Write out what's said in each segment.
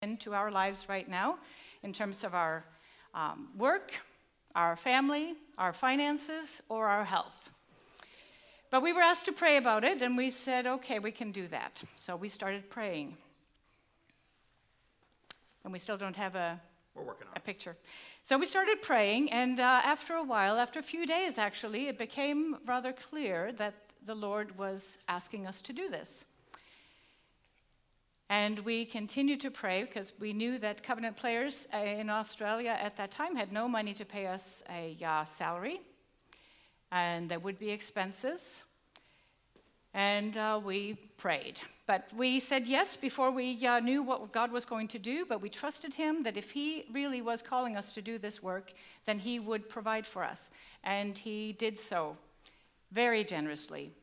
into our lives right now in terms of our work, our family, our finances, or our health. But we were asked to pray about it, and we said, okay, we can do that. So we started praying. And we still don't have a picture. So we started praying, and after a while, after a few days actually, it became rather clear that the Lord was asking us to do this. And we continued to pray because we knew that Covenant Players in Australia at that time had no money to pay us a salary, and there would be expenses. And we prayed. But we said yes before we knew what God was going to do, but we trusted him that if he really was calling us to do this work, then he would provide for us. And he did so very generously.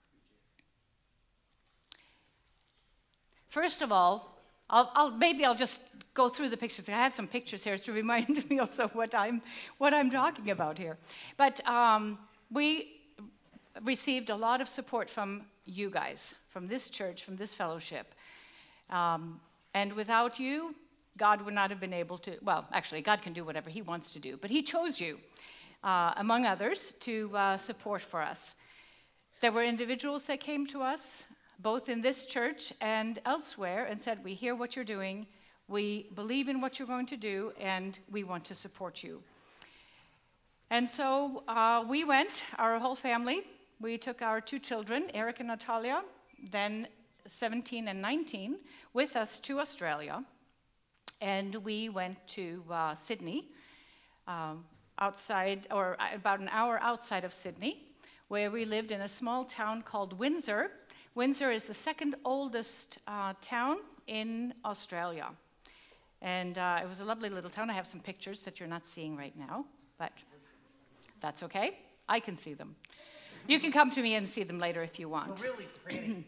First of all, I'll just go through the pictures. I have some pictures here to remind me also what I'm talking about here. But we received a lot of support from you guys, from this church, from this fellowship. And without you, God would not have been able to, well, actually, God can do whatever he wants to do, but he chose you, among others, to support for us. There were individuals that came to us, both in this church and elsewhere, and said, we hear what you're doing, we believe in what you're going to do, and we want to support you. And so we went, our whole family. We took our 2 children, Eric and Natalia, then 17 and 19, with us to Australia. And we went to Sydney, outside, or about an hour outside of Sydney, where we lived in a small town called Windsor. Windsor is the second oldest town in Australia. And it was a lovely little town. I have some pictures that you're not seeing right now, but that's okay. I can see them. You can come to me and see them later if you want. We're really pretty.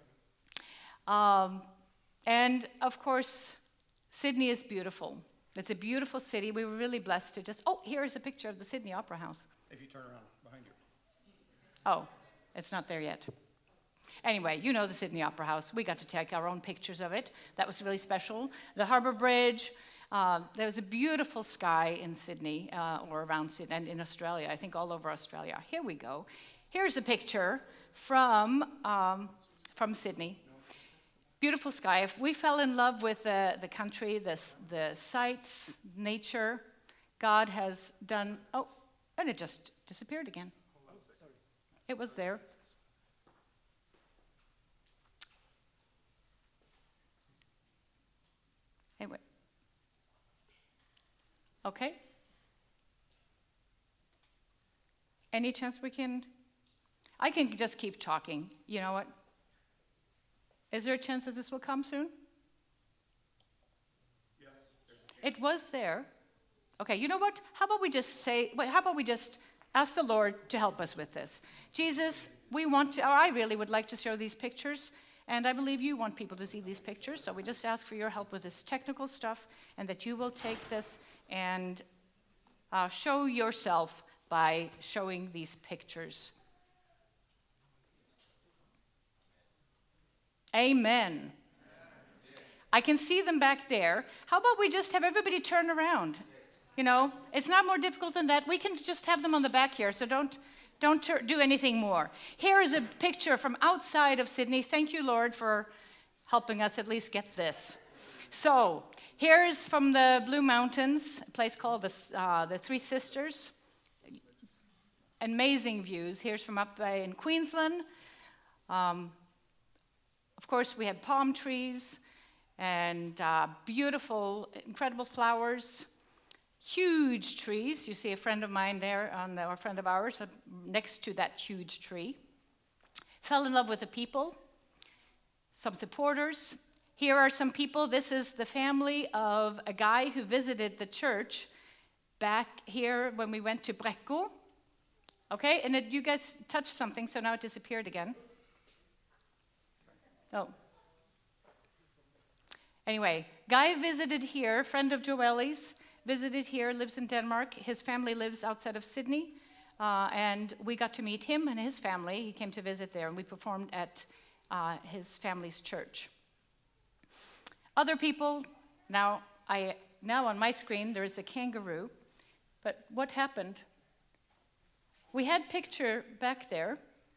And of course, Sydney is beautiful. It's a beautiful city. We were really blessed to just, oh, here's a picture of the Sydney Opera House. If you turn around behind you. Oh, it's not there yet. Anyway, you know the Sydney Opera House. We got to take our own pictures of it. That was really special. The Harbour Bridge. There was a beautiful sky in Sydney, or around Sydney, and in Australia, I think all over Australia. Here we go. Here's a picture from Sydney. Beautiful sky. If we fell in love with the country, the sights, nature, God has done, oh, and it just disappeared again. It was there. Anyway. Okay. Any chance we can? I can just keep talking. You know what? Is there a chance that this will come soon? Yes. It was there. Okay, you know what? How about we just ask the Lord to help us with this? Jesus, I really would like to show these pictures, and I believe you want people to see these pictures, so we just ask for your help with this technical stuff, and that you will take this and show yourself by showing these pictures. Amen. I can see them back there. How about we just have everybody turn around? You know, it's not more difficult than that. We can just have them on the back here, so don't do anything more. Here is a picture from outside of Sydney. Thank you, Lord, for helping us at least get this. So here's from the Blue Mountains, a place called the Three Sisters. Amazing views. Here's from up in Queensland. Of course, we had palm trees and beautiful, incredible flowers. Huge trees. You see a friend of mine there, or a friend of ours, next to that huge tree. Fell in love with the people, some supporters. Here are some people. This is the family of a guy who visited the church back here when we went to Brecco. Okay, and you guys touched something, so now it disappeared again. Oh. Anyway, Guy visited here, friend of Joelle's, visited here, lives in Denmark. His family lives outside of Sydney, and we got to meet him and his family. He came to visit there, and we performed at his family's church. Other people, Now on my screen there is a kangaroo, but what happened? We had picture back there.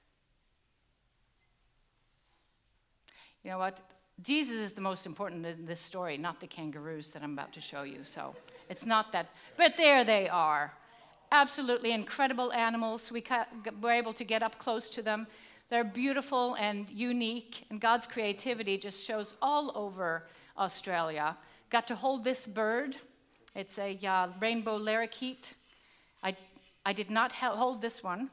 You know what? Jesus is the most important in this story, not the kangaroos that I'm about to show you. So it's not that. But there they are. Absolutely incredible animals. We were able to get up close to them. They're beautiful and unique, and God's creativity just shows all over Australia. Got to hold this bird. It's a rainbow lorikeet. I did not hold this one.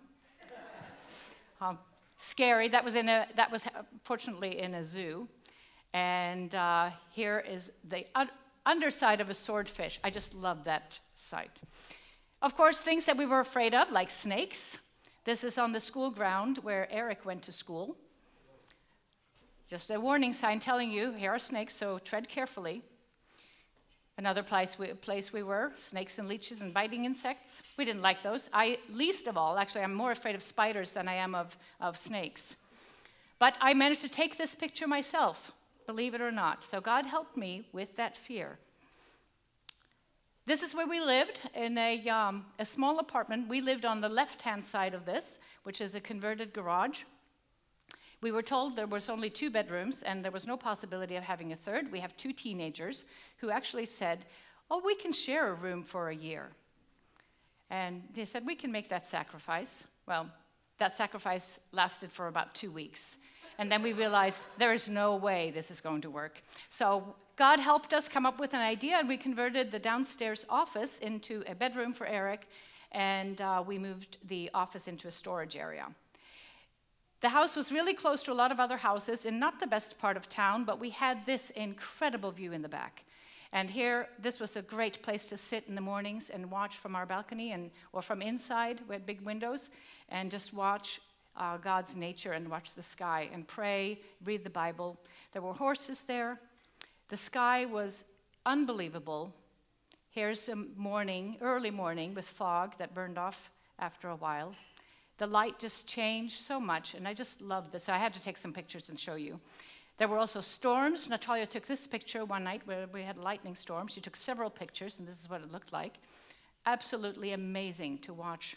Scary. That was fortunately in a zoo. And here is the underside of a swordfish. I just love that sight. Of course, things that we were afraid of, like snakes. This is on the school ground where Eric went to school. Just a warning sign telling you, here are snakes, so tread carefully. Another place we were, snakes and leeches and biting insects. We didn't like those. Least of all, actually, I'm more afraid of spiders than I am of snakes. But I managed to take this picture myself, believe it or not. So God helped me with that fear. This is where we lived, in a small apartment. We lived on the left-hand side of this, which is a converted garage. We were told there was only 2 bedrooms, and there was no possibility of having a third. We have 2 teenagers who actually said, oh, we can share a room for a year. And they said, we can make that sacrifice. Well, that sacrifice lasted for about 2 weeks. And then we realized there is no way this is going to work. So God helped us come up with an idea, and we converted the downstairs office into a bedroom for Eric, and we moved the office into a storage area. The house was really close to a lot of other houses in not the best part of town, but we had this incredible view in the back. And here, this was a great place to sit in the mornings and watch from our balcony or from inside. We had big windows, and just watch God's nature and watch the sky and pray, read the Bible. There were horses there. The sky was unbelievable. Here's a early morning with fog that burned off after a while. The light just changed so much, and I just loved this. I had to take some pictures and show you. There were also storms. Natalia took this picture one night where we had a lightning storm. She took several pictures, and this is what it looked like. Absolutely amazing to watch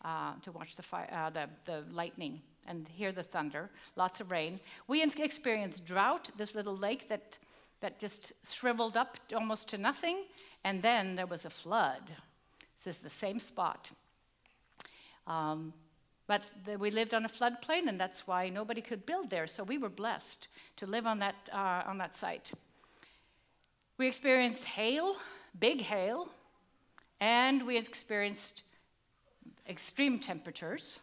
the lightning and hear the thunder. Lots of rain. We experienced drought, this little lake that just shriveled up almost to nothing, and then there was a flood. This is the same spot. But we lived on a floodplain, and that's why nobody could build there. So we were blessed to live on that site. We experienced hail, big hail, and we experienced extreme temperatures.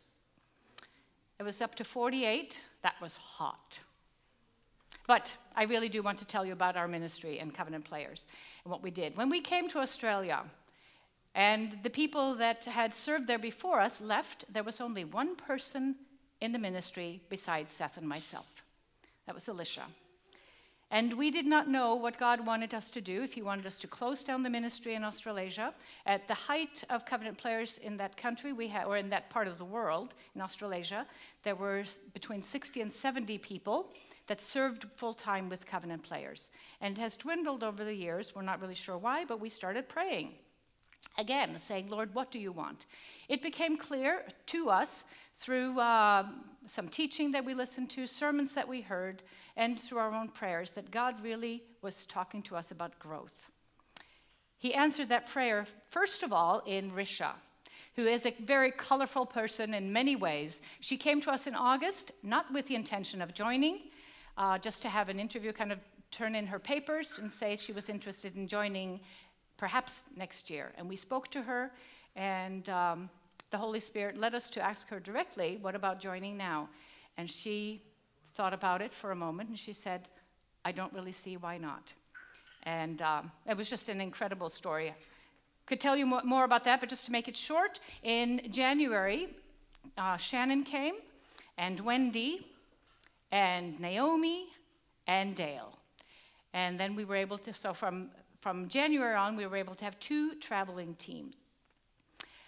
It was up to 48. That was hot. But I really do want to tell you about our ministry and Covenant Players and what we did. When we came to Australia, and the people that had served there before us left, there was only one person in the ministry besides Seth and myself. That was Alicia. And we did not know what God wanted us to do, if he wanted us to close down the ministry in Australasia. At the height of Covenant Players in that country, or in that part of the world, in Australasia, there were between 60 and 70 people that served full-time with Covenant Players. And it has dwindled over the years. We're not really sure why, but we started praying. Again, saying, Lord, what do you want? It became clear to us through some teaching that we listened to, sermons that we heard, and through our own prayers that God really was talking to us about growth. He answered that prayer, first of all, in Risha, who is a very colorful person in many ways. She came to us in August, not with the intention of joining, just to have an interview, kind of turn in her papers and say she was interested in joining perhaps next year. And we spoke to her, and the Holy Spirit led us to ask her directly, what about joining now? And she thought about it for a moment, and she said, I don't really see why not. And it was just an incredible story. Could tell you more about that, but just to make it short, in January, Shannon came, and Wendy, and Naomi, and Dale. And then we were able to, so from January on, we were able to have 2 traveling teams.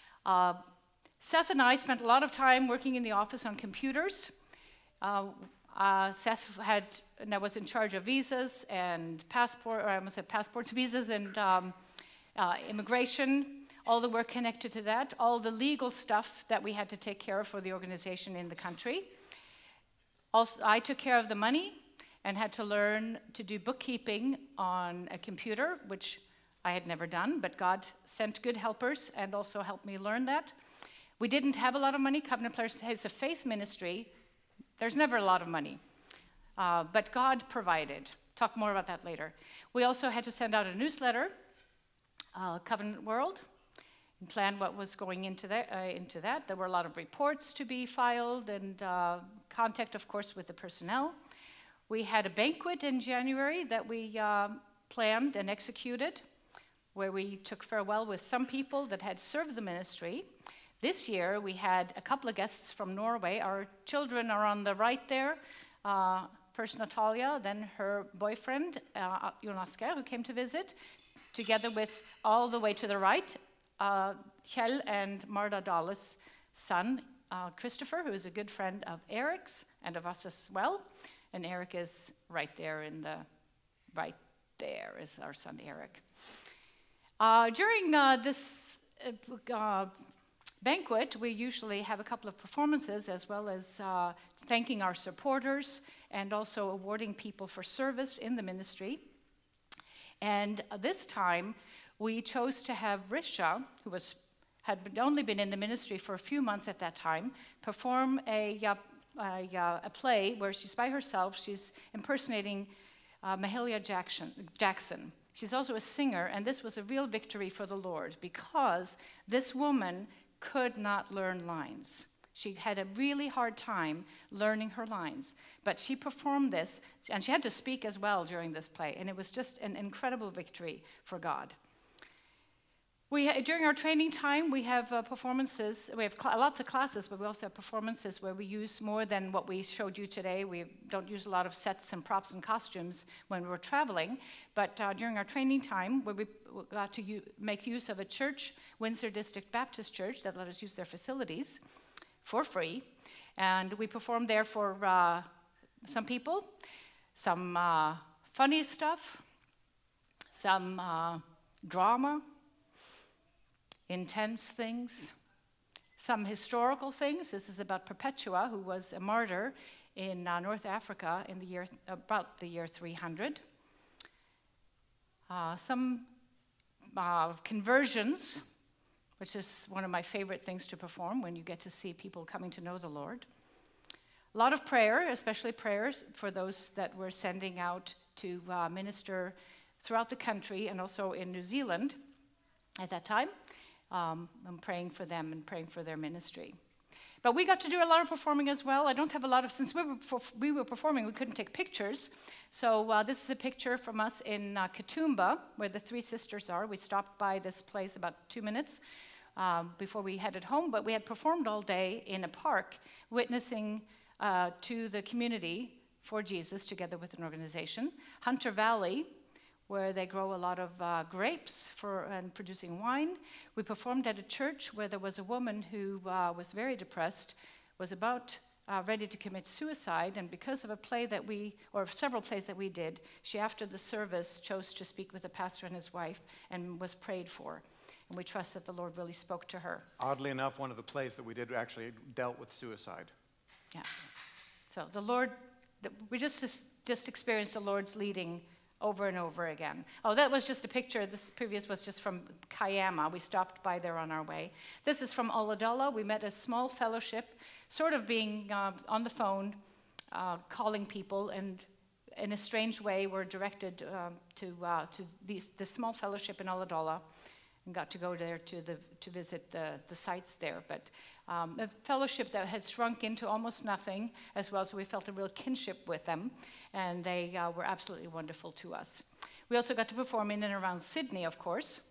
Seth and I spent a lot of time working in the office on computers. Seth was in charge of visas and passports, visas, and immigration, all the work connected to that, all the legal stuff that we had to take care of for the organization in the country. Also, I took care of the money and had to learn to do bookkeeping on a computer, which I had never done, but God sent good helpers and also helped me learn that. We didn't have a lot of money. Covenant Players has a faith ministry. There's never a lot of money, but God provided. Talk more about that later. We also had to send out a newsletter, Covenant World, and plan what was going into that. There were a lot of reports to be filed and contact, of course, with the personnel. We had a banquet in January that we planned and executed, where we took farewell with some people that had served the ministry. This year, we had a couple of guests from Norway. Our children are on the right there. First Natalia, then her boyfriend, Jon Asgeir, who came to visit, together with, all the way to the right, Kjell and Marda Dahle's son, Christopher, who is a good friend of Eric's and of us as well. And Eric is right there is our son Eric. During this banquet, we usually have a couple of performances, as well as thanking our supporters and also awarding people for service in the ministry. And this time, we chose to have Risha, who had only been in the ministry for a few months at that time, perform a play where she's by herself. She's impersonating Mahalia Jackson. She's also a singer, and this was a real victory for the Lord because this woman could not learn lines. She had a really hard time learning her lines, but she performed this, and she had to speak as well during this play, and it was just an incredible victory for God. During our training time, we have performances. We have lots of classes, but we also have performances where we use more than what we showed you today. We don't use a lot of sets and props and costumes when we're traveling, but during our training time, where we got to make use of a church, Windsor District Baptist Church, that let us use their facilities for free, and we performed there for some people, some funny stuff, some drama, intense things, some historical things. This is about Perpetua, who was a martyr in North Africa in about the year 300. Some conversions, which is one of my favorite things to perform when you get to see people coming to know the Lord. A lot of prayer, especially prayers for those that we're sending out to minister throughout the country and also in New Zealand at that time. I'm praying for them and praying for their ministry. But we got to do a lot of performing as well. I don't have a lot of, since we were performing, we couldn't take pictures. So this is a picture from us in Katoomba, where the three sisters are. We stopped by this place about 2 minutes before we headed home, but we had performed all day in a park, witnessing to the community for Jesus together with an organization. Hunter Valley, where they grow a lot of grapes and producing wine. We performed at a church where there was a woman who was very depressed, was about ready to commit suicide, and because of several plays that we did, she, after the service, chose to speak with the pastor and his wife and was prayed for. And we trust that the Lord really spoke to her. Oddly enough, one of the plays that we did actually dealt with suicide. Yeah. So the Lord, we just experienced the Lord's leading over and over again. Oh, that was just a picture. This previous was just from Kiama. We stopped by there on our way. This is from Ulladulla. We met a small fellowship, sort of being on the phone, calling people, and in a strange way we're directed to this small fellowship in Ulladulla, and got to go there to visit the sites there. But a fellowship that had shrunk into almost nothing as well, so we felt a real kinship with them, and they were absolutely wonderful to us. We also got to perform in and around Sydney, of course,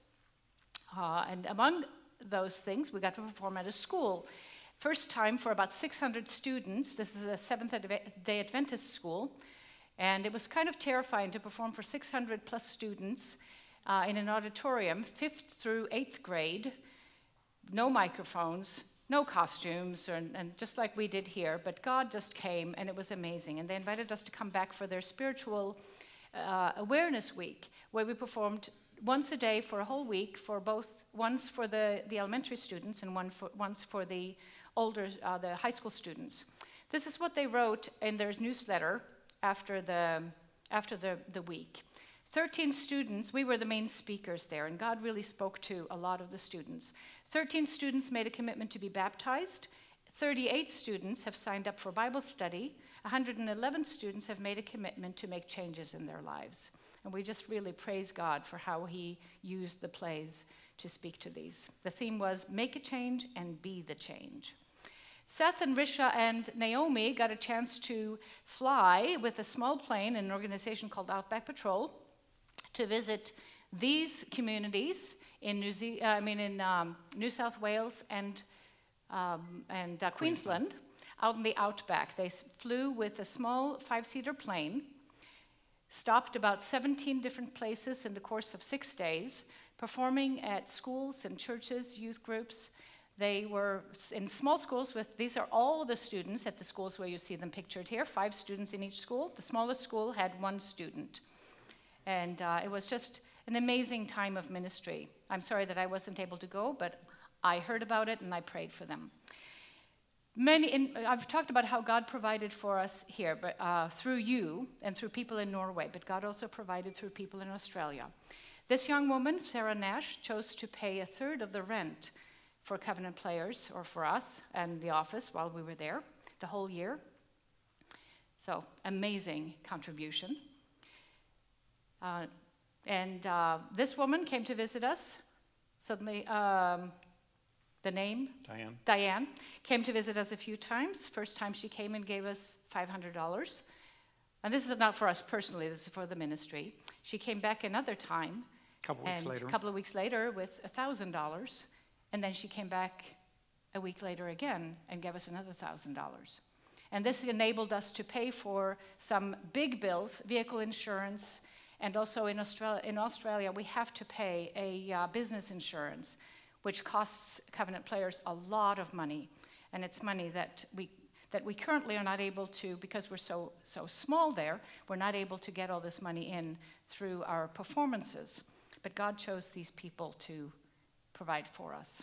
and among those things, we got to perform at a school. First time for about 600 students. This is a Seventh-day Adventist school, and it was kind of terrifying to perform for 600 plus students in an auditorium, 5th through 8th grade, no microphones, no costumes, and just like we did here, but God just came, and it was amazing. And they invited us to come back for their spiritual awareness week, where we performed once a day for a whole week, once for the elementary students and once for the the high school students. This is what they wrote in their newsletter after the week. 13 students, we were the main speakers there, and God really spoke to a lot of the students. 13 students made a commitment to be baptized. 38 students have signed up for Bible study. 111 students have made a commitment to make changes in their lives. And we just really praise God for how he used the plays to speak to these. The theme was, make a change and be the change. Seth and Risha and Naomi got a chance to fly with a small plane in an organization called Outback Patrol to visit these communities in New South Wales and Queensland, out in the outback. They flew with a small 5-seater plane, stopped about 17 different places in the course of 6 days, performing at schools and churches, youth groups. They were in small schools these are all the students at the schools where you see them pictured here, 5 students in each school. The smallest school had 1 student. And it was just an amazing time of ministry. I'm sorry that I wasn't able to go, but I heard about it and I prayed for them. I've talked about how God provided for us here, but through you and through people in Norway, but God also provided through people in Australia. This young woman, Sarah Nash, chose to pay 1/3 of the rent for Covenant Players, or for us and the office while we were there the whole year. So, amazing contribution. This woman came to visit us. Suddenly, the name? Diane came to visit us a few times. First time she came and gave us $500. And this is not for us personally, this is for the ministry. She came back another time. A couple of weeks later with $1,000. And then she came back a week later again and gave us another $1,000. And this enabled us to pay for some big bills, vehicle insurance, and also in Australia we have to pay a business insurance, which costs Covenant Players a lot of money. And it's money that we currently are not able to, because we're so small there, we're not able to get all this money in through our performances. But God chose these people to provide for us.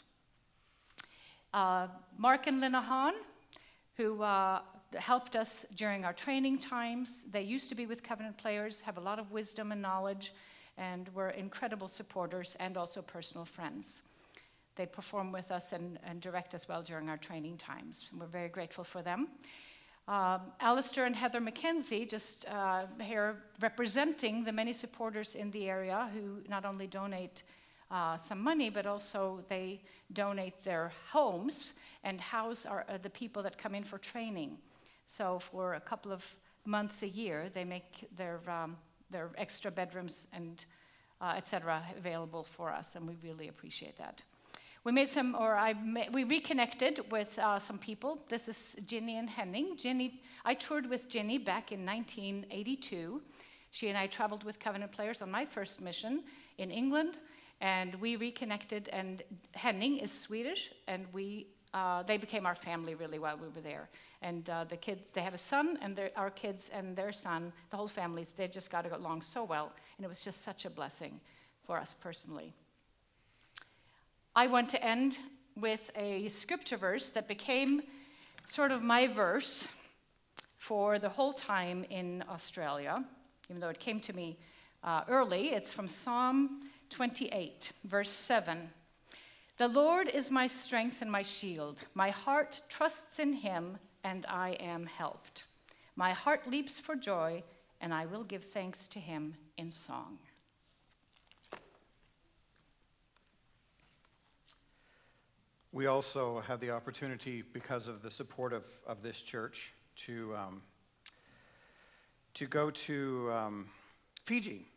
Mark and Lina Hahn, who helped us during our training times. They used to be with Covenant Players, have a lot of wisdom and knowledge, and were incredible supporters and also personal friends. They perform with us and direct us well during our training times, and we're very grateful for them. Alistair and Heather McKenzie, just here representing the many supporters in the area who not only donate some money, but also they donate their homes and house the people that come in for training. So for a couple of months a year, they make their extra bedrooms and etc. available for us, and we really appreciate that. We we reconnected with some people. This is Ginny and Henning. I toured with Ginny back in 1982. She and I traveled with Covenant Players on my first mission in England, and we reconnected. And Henning is Swedish, and they became our family really while we were there. And the kids, they have a son, and our kids and their son, the whole families, they just got along so well, and it was just such a blessing for us personally. I want to end with a scripture verse that became sort of my verse for the whole time in Australia, even though it came to me early. It's from Psalm 28, verse 7. The Lord is my strength and my shield. My heart trusts in him, and I am helped. My heart leaps for joy, and I will give thanks to him in song. We also had the opportunity, because of the support of this church, to go to Fiji.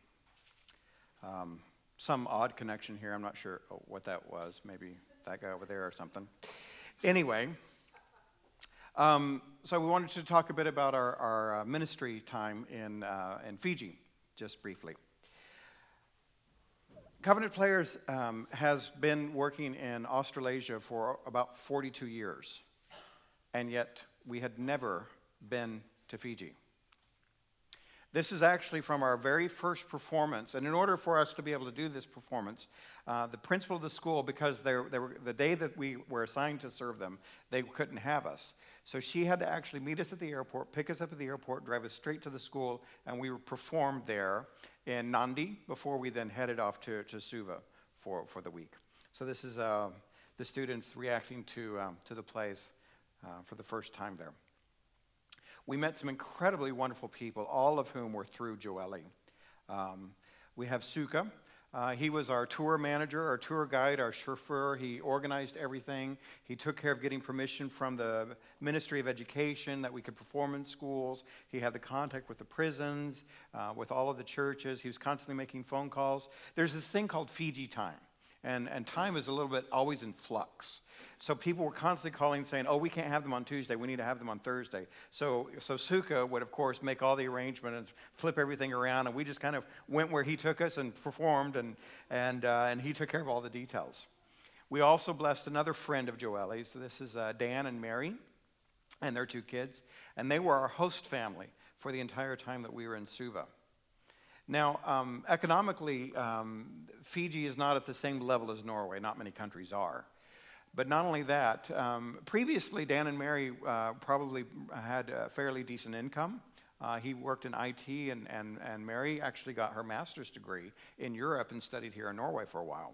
Some odd connection here. I'm not sure what that was. Maybe that guy over there or something. Anyway, so we wanted to talk a bit about our ministry time in Fiji, just briefly. Covenant Players has been working in Australasia for about 42 years, and yet we had never been to Fiji. This is actually from our very first performance, and in order for us to be able to do this performance, the principal of the school, because they were, the day that we were assigned to serve them, they couldn't have us. So she had to actually meet us at the airport, pick us up at the airport, drive us straight to the school, and we were performed there in Nandi before we then headed off to Suva for the week. So this is the students reacting to the plays for the first time there. We met some incredibly wonderful people, all of whom were through Joelle. We have Suka. He was our tour manager, our tour guide, our chauffeur. He organized everything. He took care of getting permission from the Ministry of Education that we could perform in schools. He had the contact with the prisons, with all of the churches. He was constantly making phone calls. There's this thing called Fiji time, and time is a little bit always in flux. So people were constantly calling saying, oh, we can't have them on Tuesday, we need to have them on Thursday. So Suka would, of course, make all the arrangements and flip everything around, and we just kind of went where he took us and performed, and he took care of all the details. We also blessed another friend of Joelle's. So this is Dan and Mary and their 2 kids, and they were our host family for the entire time that we were in Suva. Now, economically, Fiji is not at the same level as Norway. Not many countries are. But not only that, previously Dan and Mary probably had a fairly decent income. He worked in IT, and Mary actually got her master's degree in Europe and studied here in Norway for a while.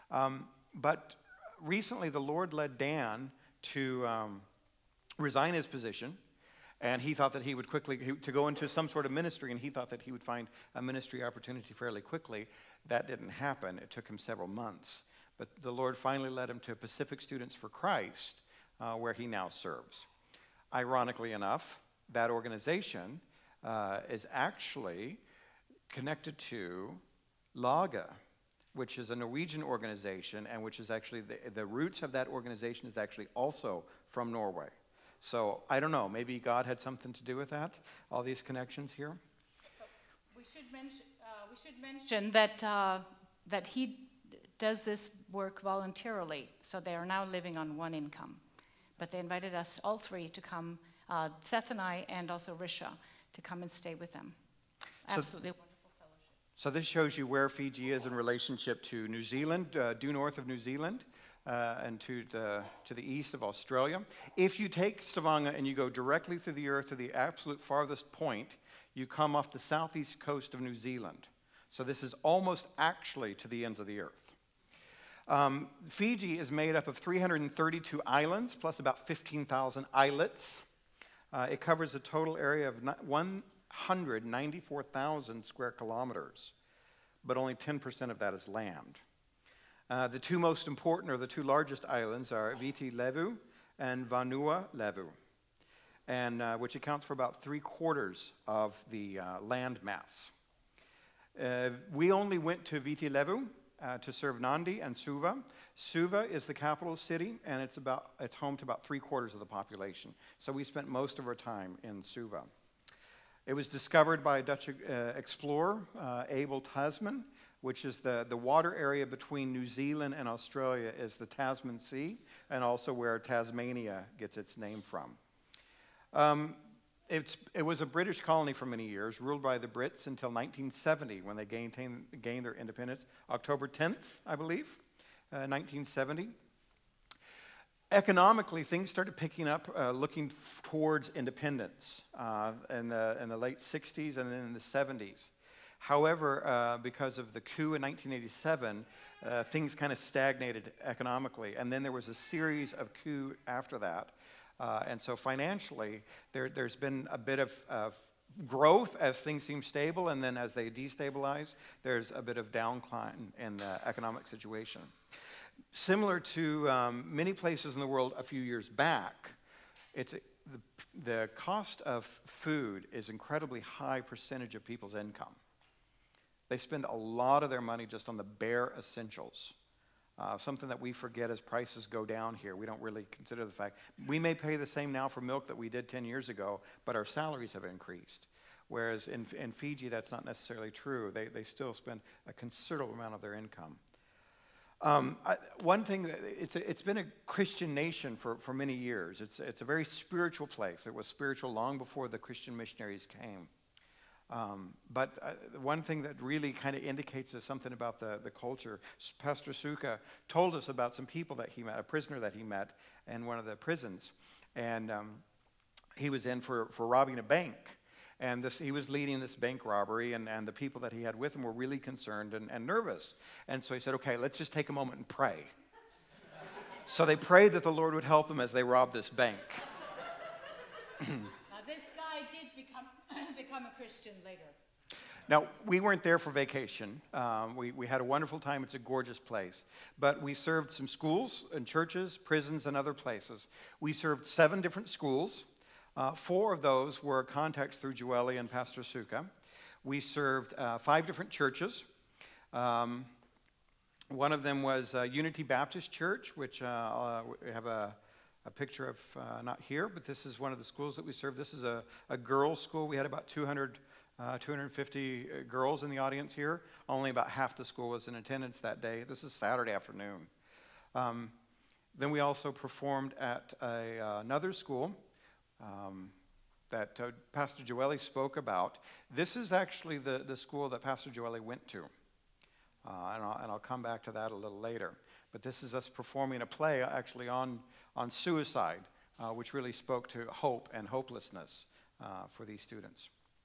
But recently the Lord led Dan to resign his position, and he thought that he would to go into some sort of ministry, and he thought that he would find a ministry opportunity fairly quickly. That didn't happen. It took him several months. But the Lord finally led him to Pacific Students for Christ, where he now serves. Ironically enough, that organization is actually connected to Laga, which is a Norwegian organization, and which is actually, the roots of that organization is actually also from Norway. So I don't know, maybe God had something to do with that, all these connections here. We should mention that he does this work voluntarily, so they are now living on one income. But they invited us, all 3, to come, Seth and I, and also Risha, to come and stay with them. Absolutely wonderful fellowship. So this shows you where Fiji is in relationship to New Zealand, due north of New Zealand, and to the east of Australia. If you take Stavanger and you go directly through the earth to the absolute farthest point, you come off the southeast coast of New Zealand. So this is almost actually to the ends of the earth. Fiji is made up of 332 islands, plus about 15,000 islets. It covers a total area of 194,000 square kilometers, but only 10% of that is land. The 2 most important, or the 2 largest islands, are Viti Levu and Vanua Levu, and which accounts for about 3/4 of the land mass. We only went to Viti Levu to serve Nandi and Suva. Suva is the capital city, and it's home to about 3/4 of the population. So we spent most of our time in Suva. It was discovered by a Dutch explorer, Abel Tasman, which is the water area between New Zealand and Australia is the Tasman Sea, and also where Tasmania gets its name from. It was a British colony for many years, ruled by the Brits until 1970, when they gained their independence. October 10th, I believe, 1970. Economically, things started picking up, looking towards independence in the late 60s and then in the 70s. However, because of the coup in 1987, things kind of stagnated economically, and then there was a series of coups after that. And so financially, there's been a bit of growth as things seem stable, and then as they destabilize, there's a bit of downcline in the economic situation. Similar to many places in the world a few years back, the cost of food is an incredibly high percentage of people's income. They spend a lot of their money just on the bare essentials. Something that we forget as prices go down here. We don't really consider the fact. We may pay the same now for milk that we did 10 years ago, but our salaries have increased. whereas in Fiji, that's not necessarily true. They still spend a considerable amount of their income. One thing, it's been a Christian nation for many years. It's a very spiritual place. It was spiritual long before the Christian missionaries came. But one thing that really kind of indicates something about the culture, Pastor Suka told us about some people that he met, a prisoner that he met in one of the prisons. And he was in for robbing a bank. And he was leading this bank robbery, and the people that he had with him were really concerned and nervous. And so he said, okay, let's just take a moment and pray. So they prayed that the Lord would help them as they robbed this bank. Now, this guy did become a Christian later. Now, we weren't there for vacation. We had a wonderful time. It's a gorgeous place. But we served some schools and churches, prisons, and other places. We served 7 different schools. 4 of those were contacts through Joelle and Pastor Suka. We served 5 different churches. One of them was Unity Baptist Church, which we have a picture of, not here, but this is one of the schools that we served. This is a girls' school. We had about 250 girls in the audience here. Only about half the school was in attendance that day. This is Saturday afternoon. Then we also performed at another school that Pastor Joelle spoke about. This is actually the school that Pastor Joelle went to. And I'll come back to that a little later. But this is us performing a play actually on suicide, which really spoke to hope and hopelessness for these students.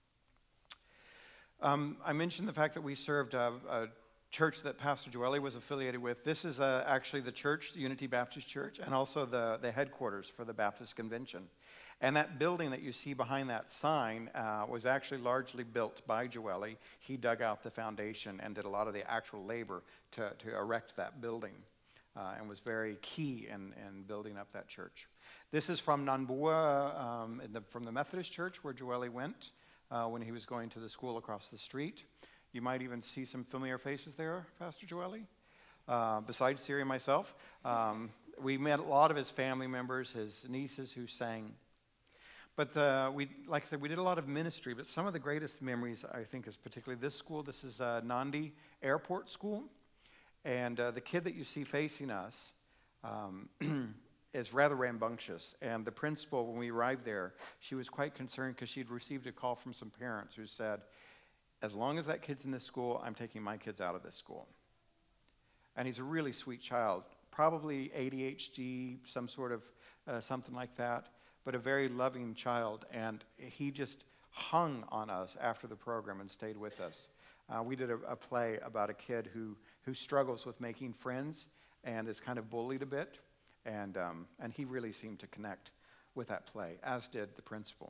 I mentioned the fact that we served a church that Pastor Joelle was affiliated with. This is actually the church, the Unity Baptist Church, and also the headquarters for the Baptist Convention. And that building that you see behind that sign was actually largely built by Joelle. He dug out the foundation and did a lot of the actual labor to erect that building and was very key in building up that church. This is from Nanbua, from the Methodist Church where Joelle went when he was going to the school across the street. You might even see some familiar faces there, Pastor Joelle, besides Siri and myself. We met a lot of his family members, his nieces who sang. But like I said, we did a lot of ministry, but some of the greatest memories, I think, is particularly this school. This is Nandi Airport School. And the kid that you see facing us is rather rambunctious. And the principal, when we arrived there, she was quite concerned because she'd received a call from some parents who said, as long as that kid's in this school, I'm taking my kids out of this school. And he's a really sweet child, probably ADHD, some sort of something like that, but a very loving child. And he just hung on us after the program and stayed with us. We did a play about a kid who struggles with making friends and is kind of bullied a bit. And he really seemed to connect with that play, as did the principal.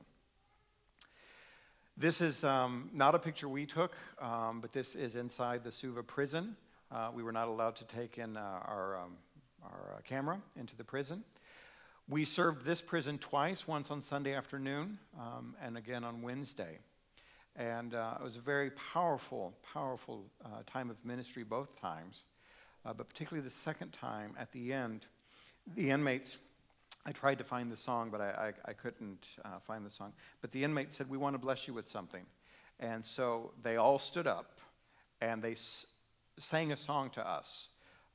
This is not a picture we took, but this is inside the Suva prison. We were not allowed to take in our camera into the prison. We served this prison twice, once on Sunday afternoon and again on Wednesday. And it was a very powerful time of ministry both times. But particularly the second time at the end, the inmates, I tried to find the song, but I couldn't find the song. But the inmates said, we want to bless you with something. And so they all stood up and they sang a song to us.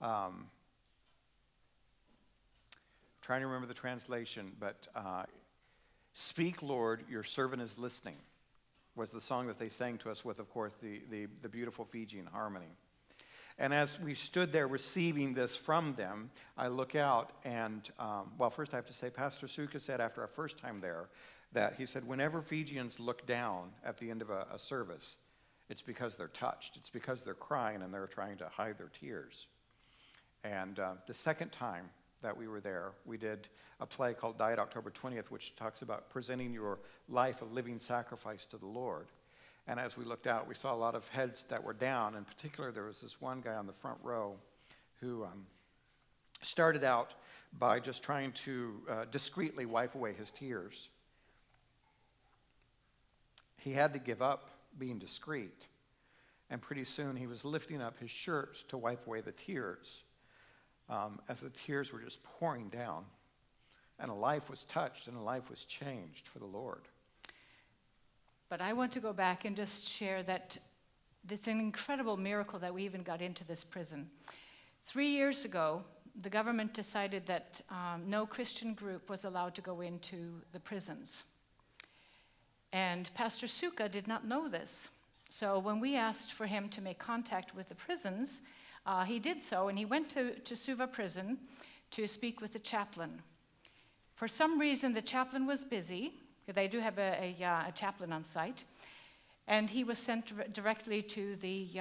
Trying to remember the translation, but Speak, Lord, your servant is listening, was the song that they sang to us with, of course, the beautiful Fijian harmony. And as we stood there receiving this from them, I look out and, first I have to say, Pastor Suka said after our first time there, that he said, whenever Fijians look down at the end of a service, it's because they're touched. It's because they're crying and they're trying to hide their tears. And the second time that we were there, we did a play called Died October 20th, which talks about presenting your life a living sacrifice to the Lord. And as we looked out, we saw a lot of heads that were down. In particular, there was this one guy on the front row who started out by just trying to discreetly wipe away his tears. He had to give up being discreet. And pretty soon he was lifting up his shirt to wipe away the tears. As the tears were just pouring down, and a life was touched and a life was changed for the Lord. But I want to go back and just share that it's an incredible miracle that we even got into this prison. 3 years ago, the government decided that no Christian group was allowed to go into the prisons. And Pastor Suka did not know this. So when we asked for him to make contact with the prisons, he did so, and he went to Suva prison to speak with the chaplain. For some reason, the chaplain was busy. They do have a chaplain on site. And he was sent directly to the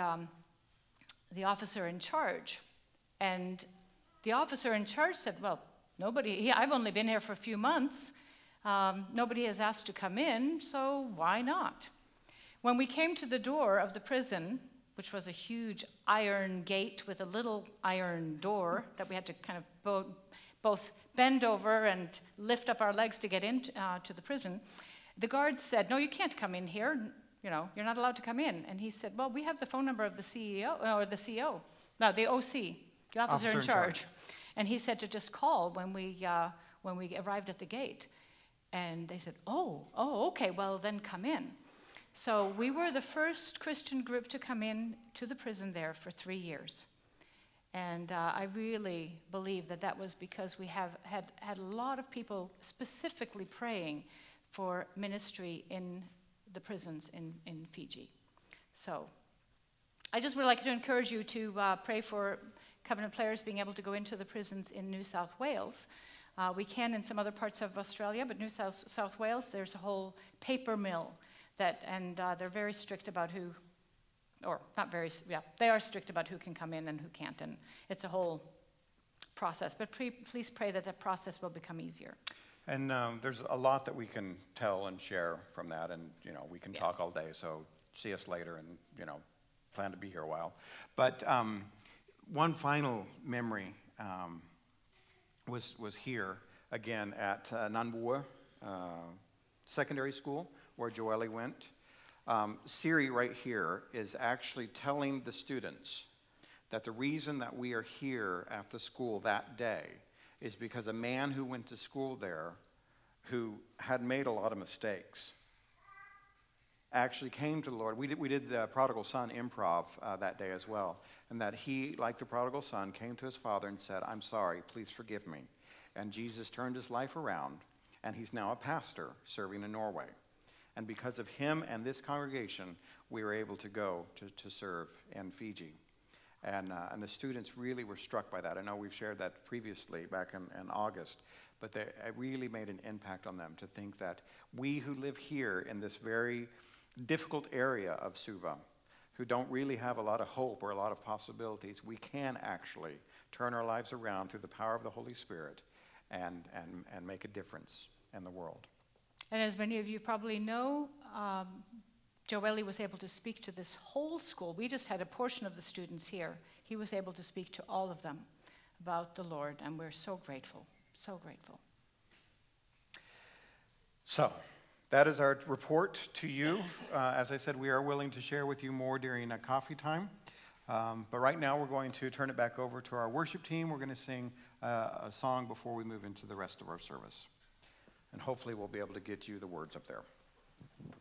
officer in charge. And the officer in charge said, well, I've only been here for a few months. Nobody has asked to come in, so why not? When we came to the door of the prison, which was a huge iron gate with a little iron door that we had to kind of both bend over and lift up our legs to get into to the prison, the guards said, no, you can't come in here. You're not allowed to come in. And he said, well, we have the phone number of the CEO, or the CO, no, the OC, the officer in charge. And he said to just call when we arrived at the gate. And they said, oh, okay, well, then come in. So we were the first Christian group to come in to the prison there for 3 years. And I really believe that was because we had a lot of people specifically praying for ministry in the prisons in Fiji. So I just would like to encourage you to pray for Covenant players being able to go into the prisons in New South Wales. We can in some other parts of Australia, but New South Wales, there's a whole paper mill and they're very strict about who, or not very, yeah, they are strict about who can come in and who can't, and it's a whole process. But please pray that process will become easier. And there's a lot that we can tell and share from that, and we can talk all day. So see us later, and plan to be here a while. But one final memory was here again at Nanbua Secondary School, where Joelle went. Siri right here is actually telling the students that the reason that we are here at the school that day is because a man who went to school there, who had made a lot of mistakes, actually came to the Lord. We did the prodigal son improv that day as well, and that he, like the prodigal son, came to his father and said, I'm sorry, please forgive me. And Jesus turned his life around, and he's now a pastor serving in Norway. And because of him and this congregation, we were able to go to serve in Fiji. And the students really were struck by that. I know we've shared that previously back in August, but it really made an impact on them to think that we who live here in this very difficult area of Suva, who don't really have a lot of hope or a lot of possibilities, we can actually turn our lives around through the power of the Holy Spirit and make a difference in the world. And as many of you probably know, Joelle was able to speak to this whole school. We just had a portion of the students here. He was able to speak to all of them about the Lord, and we're so grateful, so grateful. So, that is our report to you. As I said, we are willing to share with you more during coffee time. But right now, we're going to turn it back over to our worship team. We're going to sing a song before we move into the rest of our service. And hopefully, we'll be able to get you the words up there.